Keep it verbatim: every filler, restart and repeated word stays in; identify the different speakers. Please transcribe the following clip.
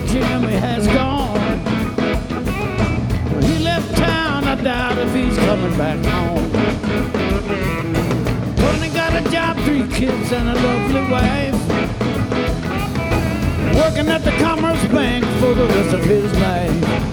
Speaker 1: Jimmy has gone. When he left town, I doubt if he's coming back home. Tony got a job, three kids, and a lovely wife, working at the Commerce Bank for the rest of his life.